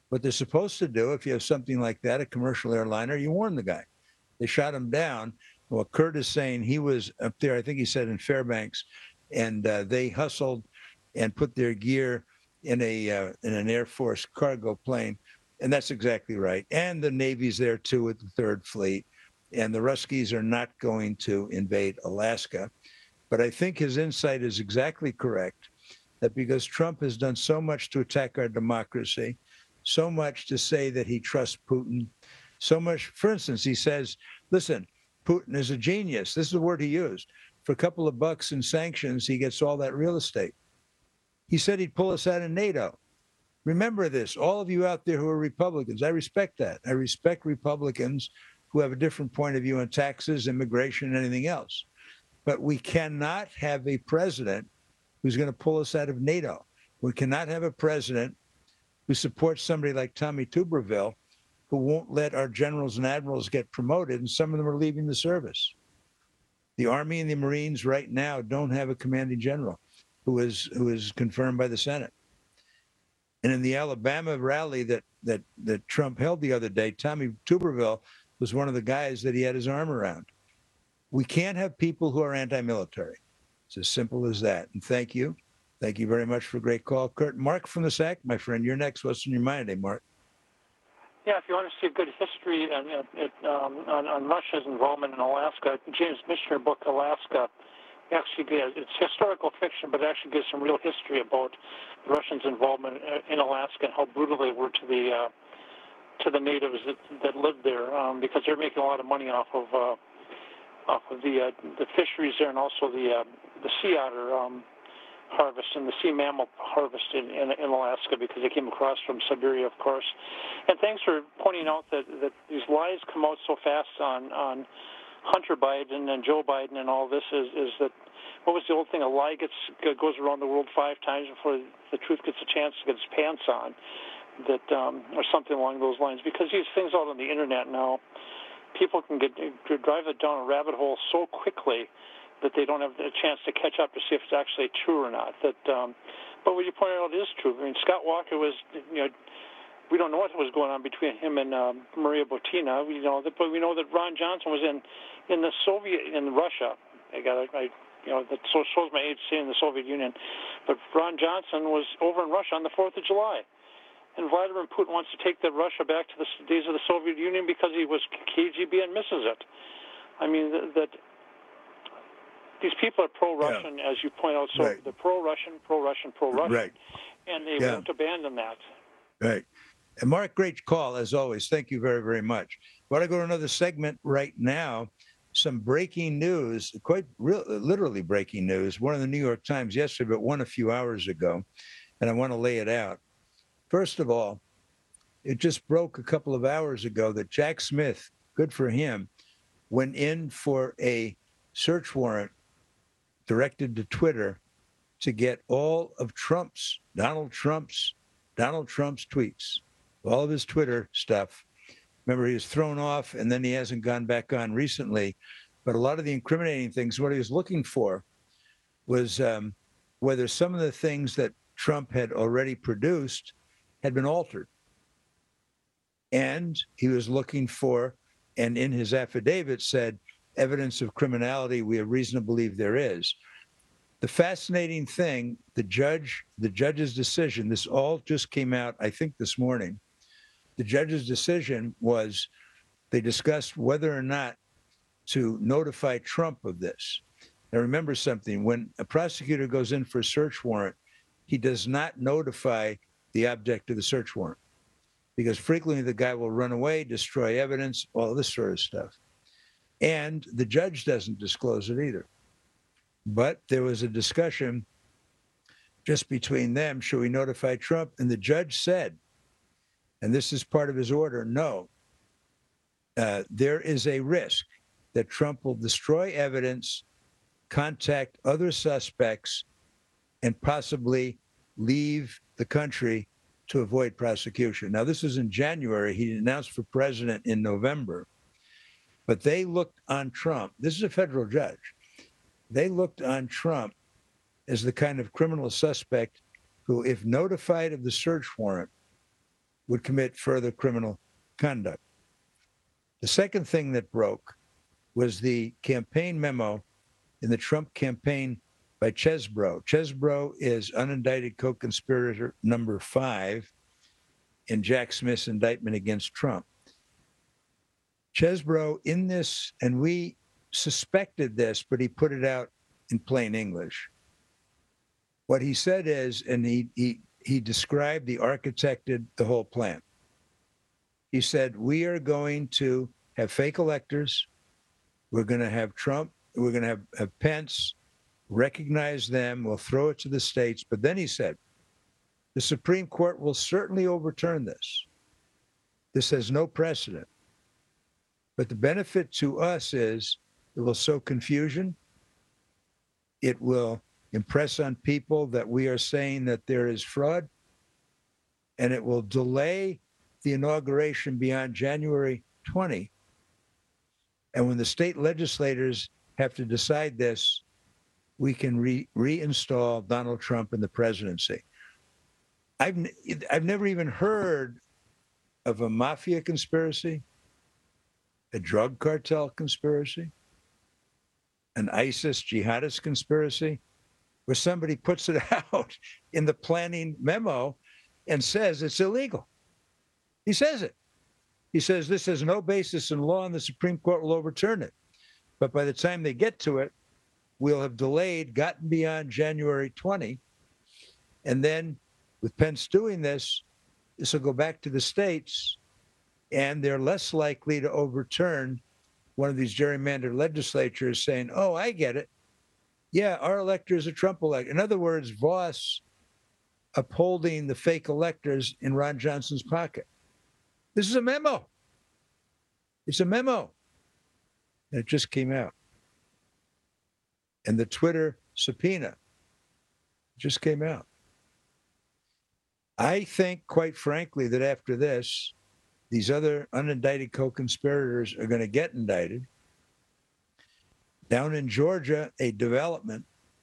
What they're supposed to do, if you have something like that, a commercial airliner, you warn the guy. They shot him down. Well, Kurt is saying he was up there, I think he said in Fairbanks, and they hustled and put their gear in an Air Force cargo plane. And that's exactly right. And the Navy's there too with the Third Fleet. And the Ruskies are not going to invade Alaska. But I think his insight is exactly correct, that because Trump has done so much to attack our democracy, so much to say that he trusts Putin, so much, for instance, he says, listen, Putin is a genius. This is the word he used. For a couple of bucks in sanctions, he gets all that real estate. He said he'd pull us out of NATO. Remember this, all of you out there who are Republicans, I respect that. I respect Republicans who have a different point of view on taxes, immigration, and anything else. But we cannot have a president who's going to pull us out of NATO. We cannot have a president who supports somebody like Tommy Tuberville, who won't let our generals and admirals get promoted, and some of them are leaving the service. The Army and the Marines right now don't have a commanding general who is confirmed by the Senate. And in the Alabama rally that Trump held the other day, Tommy Tuberville was one of the guys that he had his arm around. We can't have people who are anti-military. It's as simple as that. And thank you. Thank you very much for a great call. Kurt, Mark from the SAC, my friend, you're next. What's in your mind today, Mark? Yeah, if you want to see a good history on Russia's involvement in Alaska, James Michener book, Alaska, actually it's historical fiction, but it actually gives some real history about the Russians' involvement in Alaska and how brutal they were to the natives that lived there, because they're making a lot of money off of the fisheries there, and also the sea otter harvest and the sea mammal harvest in Alaska, because they came across from Siberia, of course. And thanks for pointing out that these lies come out so fast on Hunter Biden and Joe Biden and all this is that, what was the old thing, a lie goes around the world 5 times before the truth gets a chance to get its pants on, that or something along those lines, because these things out on the internet now, people can drive it down a rabbit hole so quickly that they don't have a chance to catch up to see if it's actually true or not. But what you pointed out is true. I mean, Scott Walker was, we don't know what was going on between him and Maria Butina. But we know that Ron Johnson was in Russia. That shows my age saying the Soviet Union. But Ron Johnson was over in Russia on the 4th of July. And Vladimir Putin wants to take Russia back to the days of the Soviet Union because he was KGB and misses it. I mean, that these people are pro-Russian, as you point out. So right. They're pro-Russian, right. And they won't abandon that. Right. And Mark, great call, as always. Thank you very, very much. I want to go to another segment right now. Some breaking news, literally breaking news. One in the New York Times yesterday, but one a few hours ago. And I want to lay it out. First of all, it just broke a couple of hours ago that Jack Smith, good for him, went in for a search warrant directed to Twitter to get all of Donald Trump's tweets, all of his Twitter stuff. Remember, he was thrown off, and then he hasn't gone back on recently. But a lot of the incriminating things, what he was looking for was whether some of the things that Trump had already produced had been altered. And he was looking for, and in his affidavit said, evidence of criminality, we have reason to believe there is. The fascinating thing, the judge's decision, this all just came out, I think, this morning. The judge's decision was they discussed whether or not to notify Trump of this. Now, remember something. When a prosecutor goes in for a search warrant, he does not notify the object of the search warrant, because frequently the guy will run away, destroy evidence, all this sort of stuff. And the judge doesn't disclose it either. But there was a discussion just between them, should we notify Trump? And the judge said, and this is part of his order, no, there is a risk that Trump will destroy evidence, contact other suspects, and possibly leave the country to avoid prosecution. Now, this was in January. He announced for president in November. But they looked on Trump. This is a federal judge. They looked on Trump as the kind of criminal suspect who, if notified of the search warrant, would commit further criminal conduct. The second thing that broke was the campaign memo in the Trump campaign by Chesbrough. Chesbrough is unindicted co-conspirator number 5 in Jack Smith's indictment against Trump. Chesbrough in this, and we suspected this, but he put it out in plain English. What he said is, and he described, he architected the whole plan. He said, we are going to have fake electors. We're going to have Trump. We're going to have Pence recognize them. We'll throw it to the states. But then he said, the Supreme Court will certainly overturn this. This has no precedent. But the benefit to us is it will sow confusion. It will impress on people that we are saying that there is fraud. And it will delay the inauguration beyond January 20. And when the state legislators have to decide this, we can reinstall Donald Trump in the presidency. I've never even heard of a mafia conspiracy, a drug cartel conspiracy, an ISIS jihadist conspiracy, where somebody puts it out in the planning memo and says it's illegal. He says it. He says this has no basis in law and the Supreme Court will overturn it. But by the time they get to it, we'll have delayed, gotten beyond January 20. And then with Pence doing this, this will go back to the states, and they're less likely to overturn one of these gerrymandered legislatures saying, oh, I get it. Yeah, our elector is a Trump elector. In other words, Voss upholding the fake electors in Ron Johnson's pocket. This is a memo. It's a memo. And it just came out. And the Twitter subpoena just came out. I think, quite frankly, that after this, these other unindicted co-conspirators are going to get indicted. Down in Georgia, a development,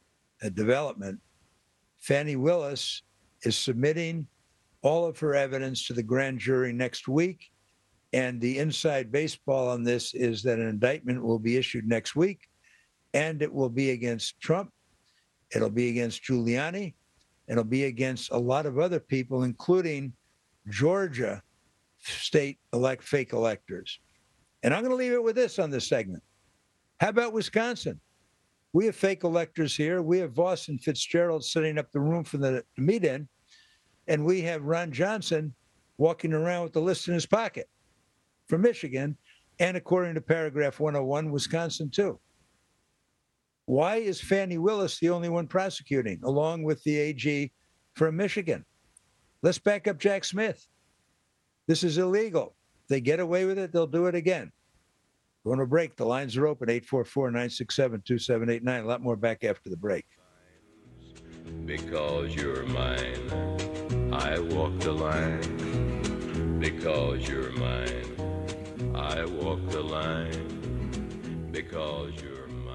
Fani Willis is submitting all of her evidence to the grand jury next week. And the inside baseball on this is that an indictment will be issued next week, and it will be against Trump. It'll be against Giuliani. It'll be against a lot of other people, including Georgia state fake electors. And I'm going to leave it with this on this segment. How about Wisconsin? We have fake electors here. We have Voss and Fitzgerald setting up the room for the meet in. And we have Ron Johnson walking around with the list in his pocket from Michigan. And according to paragraph 101, Wisconsin too. Why is Fani Willis the only one prosecuting, along with the AG from Michigan? Let's back up Jack Smith. This is illegal. If they get away with it, they'll do it again. Going to break. The lines are open, 844-967-2789. A lot more back after the break. Because you're mine, I walk the line. Because you're mine, I walk the line. Because you're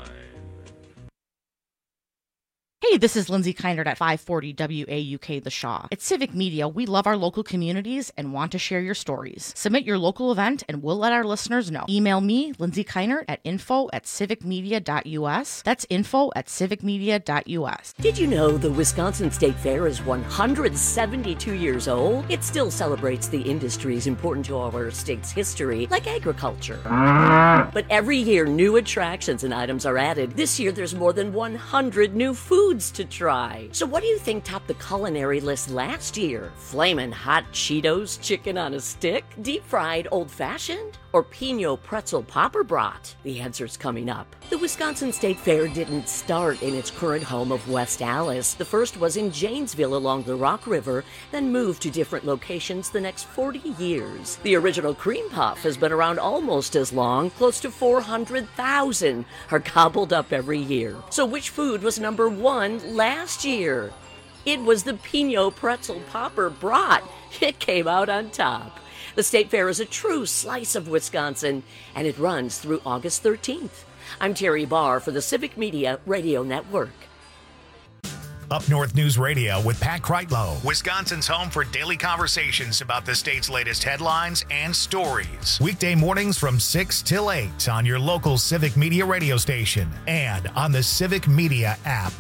Hey, this is Lindsay Keinert at 540 WAUK The Shaw. At Civic Media, we love our local communities and want to share your stories. Submit your local event and we'll let our listeners know. Email me, Lindsay Keinert, at info@civicmedia.us. That's info@civicmedia.us. Did you know the Wisconsin State Fair is 172 years old? It still celebrates the industries important to our state's history, like agriculture. But every year, new attractions and items are added. This year, there's more than 100 new foods to try. So what do you think topped the culinary list last year? Flamin' hot Cheetos chicken on a stick? Deep fried old-fashioned? Or Pinot pretzel popper brat? The answer's coming up. The Wisconsin State Fair didn't start in its current home of West Allis. The first was in Janesville along the Rock River, then moved to different locations the next 40 years. The original cream puff has been around almost as long. Close to 400,000 are gobbled up every year. So which food was number one last year? It was the Pinot pretzel popper brat. It came out on top. The State Fair is a true slice of Wisconsin, and it runs through August 13th. I'm Terry Barr for the Civic Media Radio Network. Up North News Radio with Pat Kreitlow, Wisconsin's home for daily conversations about the state's latest headlines and stories. Weekday mornings from 6 till 8 on your local Civic Media radio station and on the Civic Media app.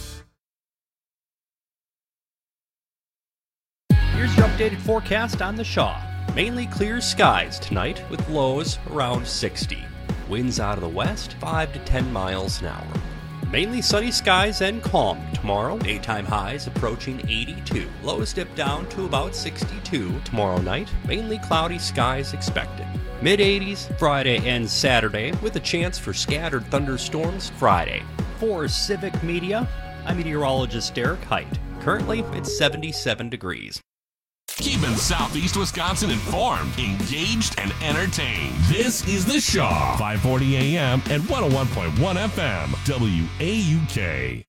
Here's your updated forecast on the Shaw. Mainly clear skies tonight with lows around 60. Winds out of the west 5 to 10 miles an hour. Mainly sunny skies and calm tomorrow. Daytime highs approaching 82. Lows dip down to about 62 tomorrow night. Mainly cloudy skies expected. Mid-80s Friday and Saturday with a chance for scattered thunderstorms Friday. For Civic Media, I'm meteorologist Derek Height. Currently, it's 77 degrees. Keeping Southeast Wisconsin informed, engaged, and entertained. This is The Shaw, 540 AM and 101.1 FM, WAUK.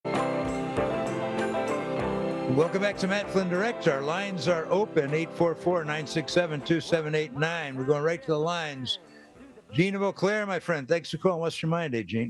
Welcome back to Matt Flynn Direct. Our lines are open, 844-967-2789. We're going right to the lines. Gene of Eau Claire, my friend. Thanks for calling. What's your mind, Gene?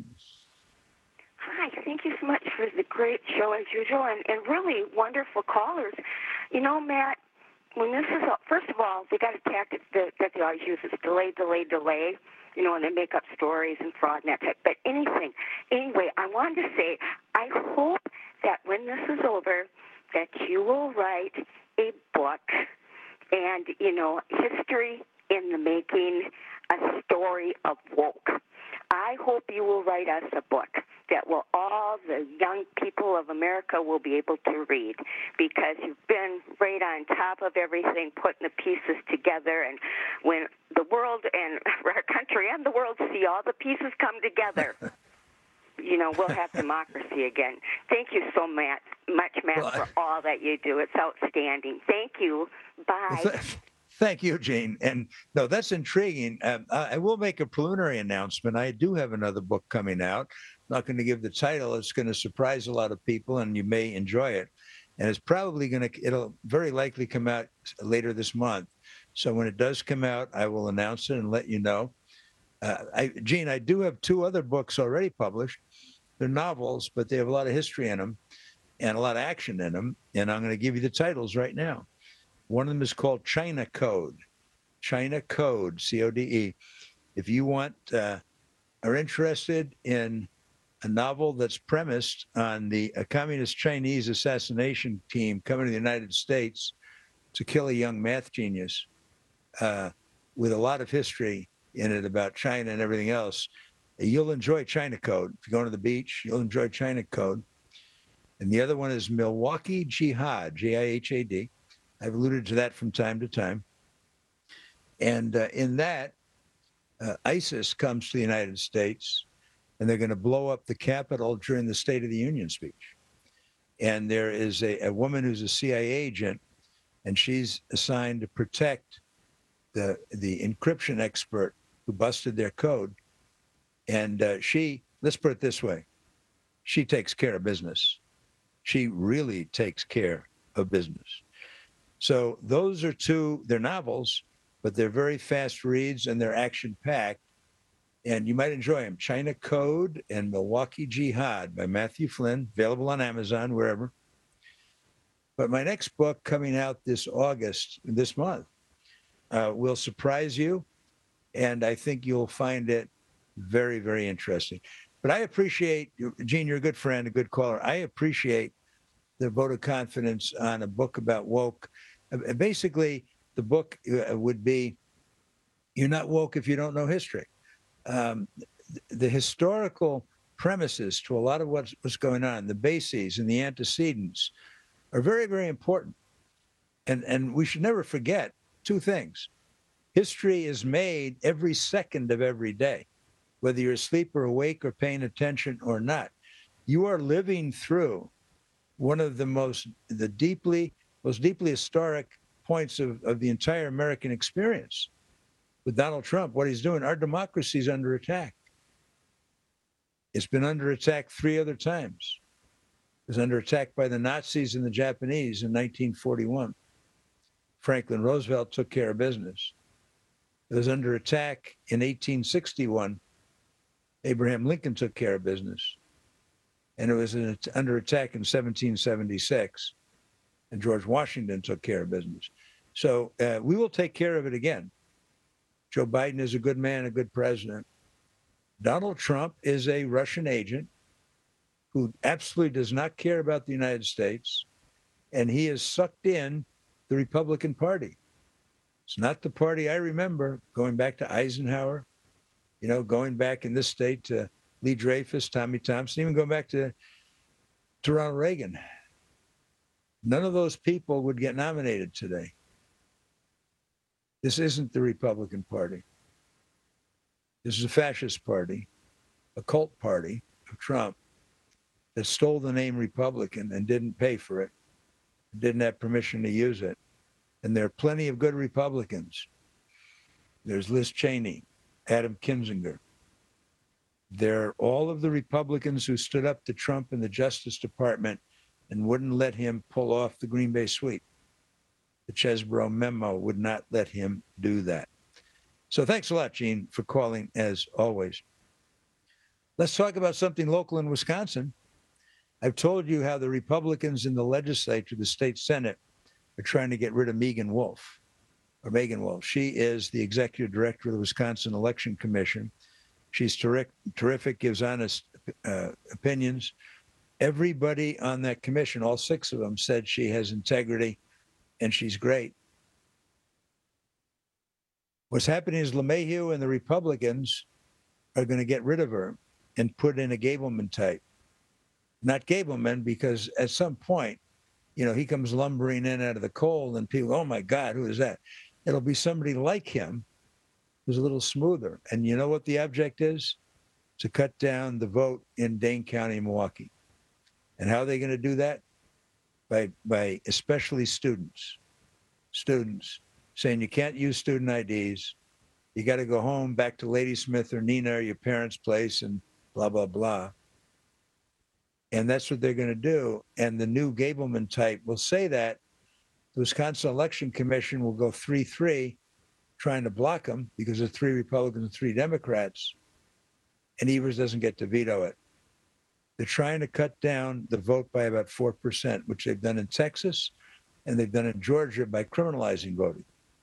Hi, thank you so much for the great show as usual and really wonderful callers. You know, Matt, when this is up, first of all, they got a tactic that they always use is delay, you know, and they make up stories and fraud and that type. But anyway, I wanted to say, I hope that when this is over, that you will write a book and, you know, history in the making, a story of woke. I hope you will write us a book that will all the young people of America will be able to read, because you've been right on top of everything, putting the pieces together. And when the world and our country and the world see all the pieces come together, you know, we'll have democracy again. Thank you so much, Matt, for all that you do. It's outstanding. Thank you. Bye. Thank you, Jane. And no, that's intriguing. I will make a preliminary announcement. I do have another book coming out. I'm not going to give the title. It's going to surprise a lot of people, and you may enjoy it. And it's probably it'll very likely come out later this month. So when it does come out, I will announce it and let you know. Gene, I do have two other books already published. They're novels, but they have a lot of history in them and a lot of action in them. And I'm going to give you the titles right now. One of them is called China Code. China Code, C-O-D-E. If you are interested in a novel that's premised on a communist Chinese assassination team coming to the United States to kill a young math genius with a lot of history in it about China and everything else, you'll enjoy China Code. If you're going to the beach, you'll enjoy China Code. And the other one is Milwaukee Jihad, J-I-H-A-D. I've alluded to that from time to time. And in that, ISIS comes to the United States, and they're going to blow up the Capitol during the State of the Union speech. And there is a woman who's a CIA agent, and she's assigned to protect the encryption expert who busted their code. And let's put it this way, she takes care of business. She really takes care of business. So those are they're novels, but they're very fast reads and they're action-packed. And you might enjoy them. China Code and Milwaukee Jihad by Matthew Flynn, available on Amazon, wherever. But my next book coming out this month, will surprise you. And I think you'll find it very, very interesting. But I appreciate, Gene, you're a good friend, a good caller. I appreciate the vote of confidence on a book about woke. Basically, the book would be, you're not woke if you don't know history. The historical premises to a lot of what's going on, the bases and the antecedents, are very, very important. And we should never forget two things. History is made every second of every day, whether you're asleep or awake or paying attention or not. You are living through one of the most deeply historic points of the entire American experience. With Donald Trump, what he's doing, our democracy is under attack. It's been under attack 3 other times. It was under attack by the Nazis and the Japanese in 1941. Franklin Roosevelt took care of business. It was under attack in 1861. Abraham Lincoln took care of business. and it was under attack in 1776, and George Washington took care of business. So we will take care of it again. Joe Biden is a good man, a good president. Donald Trump is a Russian agent who absolutely does not care about the United States, and he has sucked in the Republican Party. It's not the party I remember, going back to Eisenhower, going back in this state to Lee Dreyfus, Tommy Thompson, even going back to Ronald Reagan. None of those people would get nominated today. This isn't the Republican Party. This is a fascist party, a cult party of Trump that stole the name Republican and didn't pay for it, didn't have permission to use it. And there are plenty of good Republicans. There's Liz Cheney, Adam Kinzinger. There are all of the Republicans who stood up to Trump in the Justice Department and wouldn't let him pull off the Green Bay sweep. The Chesbrough memo would not let him do that. So thanks a lot, Gene, for calling, as always. Let's talk about something local in Wisconsin. I've told you how the Republicans in the legislature, the state Senate, are trying to get rid of Megan Wolf. She is the executive director of the Wisconsin Election Commission. She's terrific, gives honest opinions. Everybody on that commission, all 6 of them, said she has integrity and she's great. What's happening is LeMahieu and the Republicans are going to get rid of her and put in a Gableman type. Not Gableman, because at some point, he comes lumbering in out of the cold and people, oh my God, who is that? It'll be somebody like him who's a little smoother. And you know what the object is? To cut down the vote in Dane County, Milwaukee. And how are they going to do that? By especially students saying you can't use student IDs. You got to go home back to Ladysmith or Nina or your parents' place and blah, blah, blah. And that's what they're going to do. And the new Gableman type will say that. The Wisconsin Election Commission will go 3-3 trying to block them because of 3 Republicans and 3 Democrats. And Evers doesn't get to veto it. They're trying to cut down the vote by about 4%, which they've done in Texas and they've done in Georgia by criminalizing voting.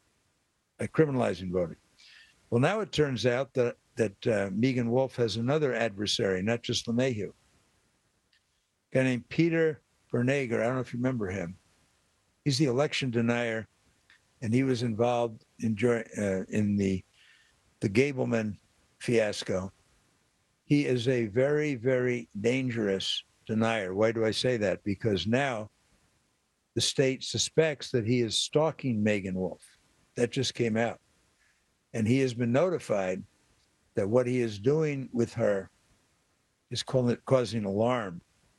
Well, now it turns out that Megan Wolf has another adversary, not just LeMahieu. A guy named Peter Bernegger. I don't know if you remember him. He's the election denier, and he was involved in the Gableman fiasco. He is a very, very dangerous denier. Why do I say that? Because now the state suspects that he is stalking Megan Wolf. That just came out. And he has been notified that what he is doing with her is causing alarm.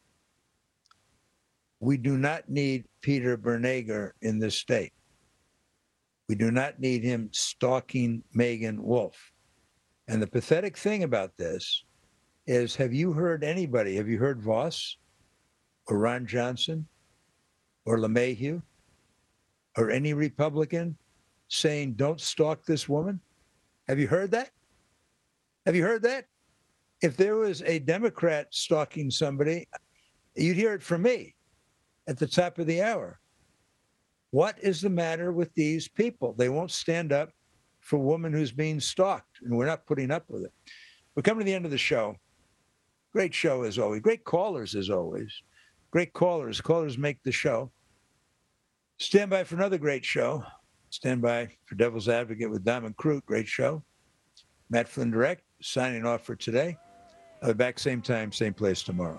We do not need Peter Bernegger in this state. We do not need him stalking Megan Wolf. And the pathetic thing about this is, have you heard anybody, have you heard Voss or Ron Johnson or LeMahieu or any Republican saying, don't stalk this woman? Have you heard that? Have you heard that? If there was a Democrat stalking somebody, you'd hear it from me at the top of the hour. What is the matter with these people? They won't stand up for a woman who's being stalked, and we're not putting up with it. We're coming to the end of the show. Great show as always. Great callers as always. Great callers. Callers make the show. Stand by for another great show. Stand by for Devil's Advocate with Diamond Crute. Great show. Matt Flynn Direct signing off for today. I'll be back same time, same place tomorrow.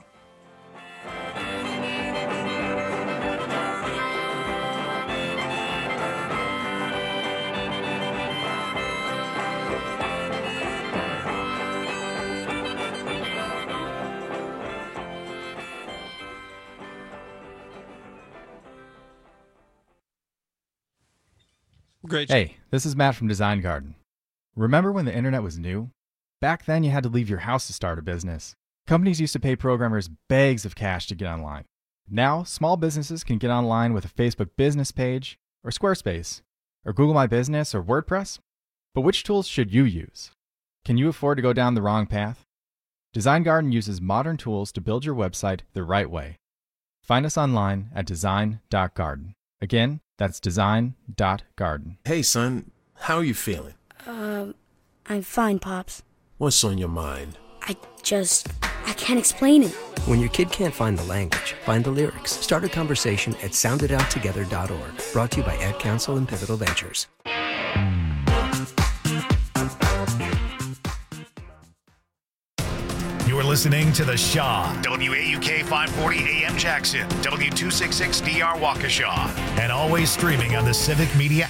Great. Hey, this is Matt from Design Garden. Remember when the internet was new? Back then you had to leave your house to start a business. Companies used to pay programmers bags of cash to get online. Now, small businesses can get online with a Facebook business page, or Squarespace, or Google My Business, or WordPress. But which tools should you use? Can you afford to go down the wrong path? Design Garden uses modern tools to build your website the right way. Find us online at design.garden. Again, that's design.garden. Hey, son, how are you feeling? I'm fine, Pops. What's on your mind? I can't explain it. When your kid can't find the language, find the lyrics. Start a conversation at sounditouttogether.org. Brought to you by Ad Council and Pivotal Ventures. You're listening to The Shaw, WAUK 540 AM Jackson, W266DR Waukesha, and always streaming on the Civic Media